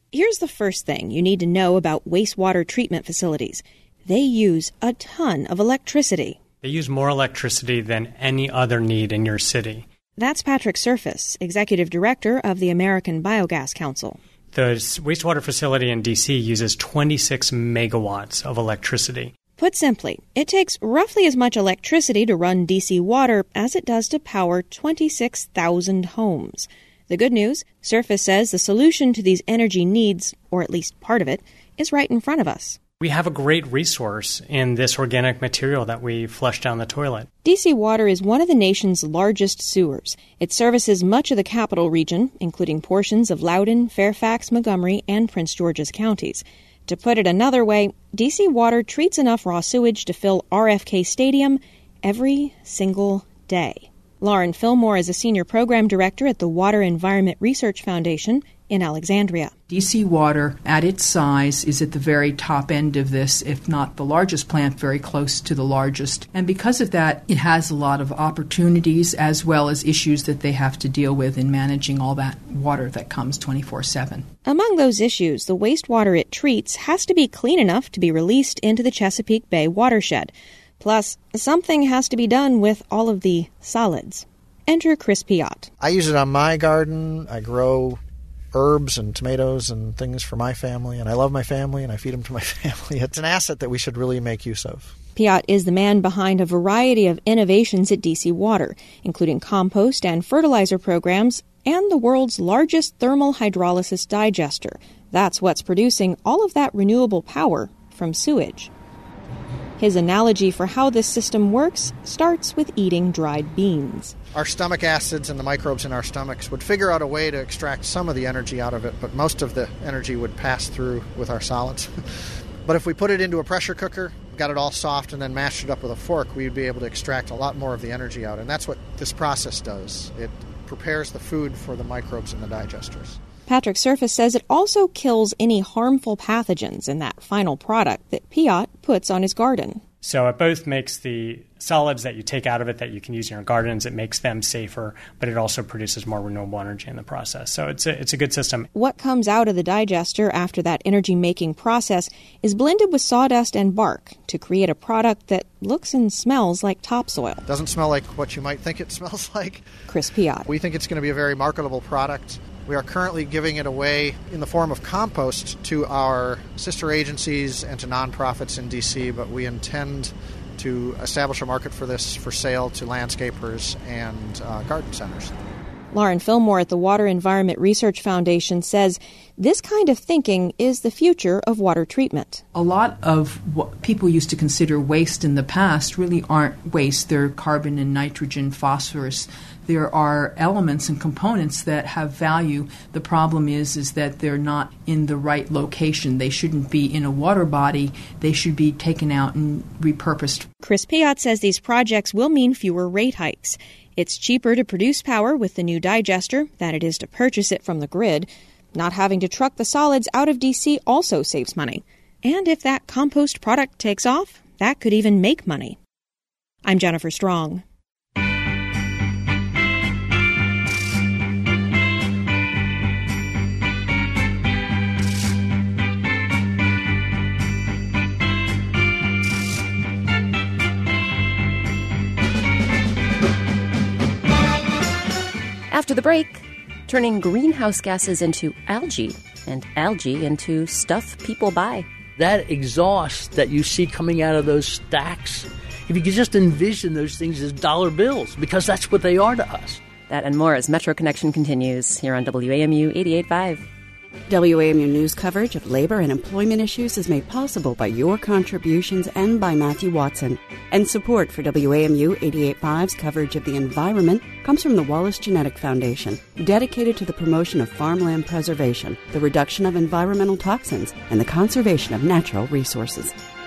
Here's the first thing you need to know about wastewater treatment facilities. They use a ton of electricity. They use more electricity than any other need in your city. That's Patrick Surface, Executive Director of the American Biogas Council. The wastewater facility in D.C. uses 26 megawatts of electricity. Put simply, it takes roughly as much electricity to run D.C. water as it does to power 26,000 homes. The good news, Surface says the solution to these energy needs, or at least part of it, is right in front of us. We have a great resource in this organic material that we flush down the toilet. D.C. Water is one of the nation's largest sewers. It services much of the capital region, including portions of Loudoun, Fairfax, Montgomery, and Prince George's counties. To put it another way, D.C. Water treats enough raw sewage to fill RFK Stadium every single day. Lauren Fillmore is a senior program director at the Water Environment Research Foundation in Alexandria. D.C. Water, at its size, is at the very top end of this, if not the largest plant, very close to the largest. And because of that, it has a lot of opportunities as well as issues that they have to deal with in managing all that water that comes 24/7. Among those issues, the wastewater it treats has to be clean enough to be released into the Chesapeake Bay watershed. Plus, something has to be done with all of the solids. Enter Chris Piot. I use it on my garden. I grow herbs and tomatoes and things for my family, and I love my family, and I feed them to my family. It's an asset that we should really make use of. Piot is the man behind a variety of innovations at D.C. Water, including compost and fertilizer programs, and the world's largest thermal hydrolysis digester. That's what's producing all of that renewable power from sewage. His analogy for how this system works starts with eating dried beans. Our stomach acids and the microbes in our stomachs would figure out a way to extract some of the energy out of it, but most of the energy would pass through with our solids. But if we put it into a pressure cooker, got it all soft, and then mashed it up with a fork, we'd be able to extract a lot more of the energy out. And that's what this process does. It prepares the food for the microbes in the digesters. Patrick Surface says it also kills any harmful pathogens in that final product that Piot puts on his garden. So it both makes the solids that you take out of it that you can use in your gardens, it makes them safer, but it also produces more renewable energy in the process. So it's a good system. What comes out of the digester after that energy-making process is blended with sawdust and bark to create a product that looks and smells like topsoil. It doesn't smell like what you might think it smells like. Chris Piot. We think it's going to be a very marketable product. We are currently giving it away in the form of compost to our sister agencies and to nonprofits in D.C., but we intend to establish a market for this for sale to landscapers and garden centers. Lauren Fillmore at the Water Environment Research Foundation says this kind of thinking is the future of water treatment. A lot of what people used to consider waste in the past really aren't waste. They're carbon and nitrogen, phosphorus. There are elements and components that have value. The problem is that they're not in the right location. They shouldn't be in a water body. They should be taken out and repurposed. Chris Piot says these projects will mean fewer rate hikes. It's cheaper to produce power with the new digester than it is to purchase it from the grid. Not having to truck the solids out of D.C. also saves money. And if that compost product takes off, that could even make money. I'm Jennifer Strong. After the break, turning greenhouse gases into algae and algae into stuff people buy. That exhaust that you see coming out of those stacks, if you could just envision those things as dollar bills, because that's what they are to us. That and more as Metro Connection continues here on WAMU 88.5. WAMU news coverage of labor and employment issues is made possible by your contributions and by Matthew Watson. And support for WAMU 88.5's coverage of the environment comes from the Wallace Genetic Foundation, dedicated to the promotion of farmland preservation, the reduction of environmental toxins, and the conservation of natural resources.